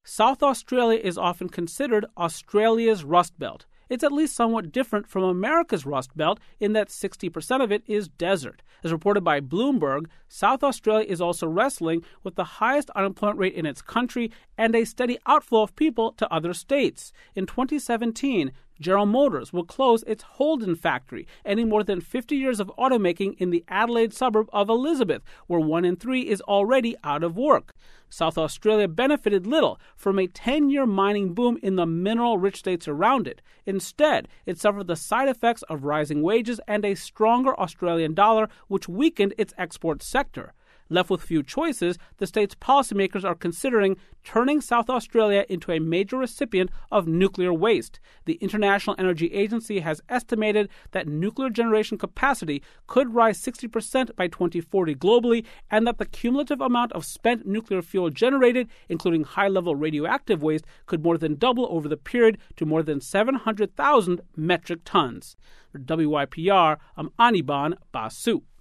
South Australia is often considered Australia's Rust Belt. It's at least somewhat different from America's Rust Belt in that 60% of it is desert. As reported by Bloomberg, South Australia is also wrestling with the highest unemployment rate in its country and a steady outflow of people to other states. In 2017, General Motors will close its Holden factory, ending more than 50 years of automaking in the Adelaide suburb of Elizabeth, where 1 in 3 is already out of work. South Australia benefited little from a 10-year mining boom in the mineral-rich states around it. Instead, it suffered the side effects of rising wages and a stronger Australian dollar, which weakened its export sector. Left with few choices, the state's policymakers are considering turning South Australia into a major recipient of nuclear waste. The International Energy Agency has estimated that nuclear generation capacity could rise 60% by 2040 globally, and that the cumulative amount of spent nuclear fuel generated, including high-level radioactive waste, could more than double over the period to more than 700,000 metric tons. For WYPR, I'm Anirban Basu.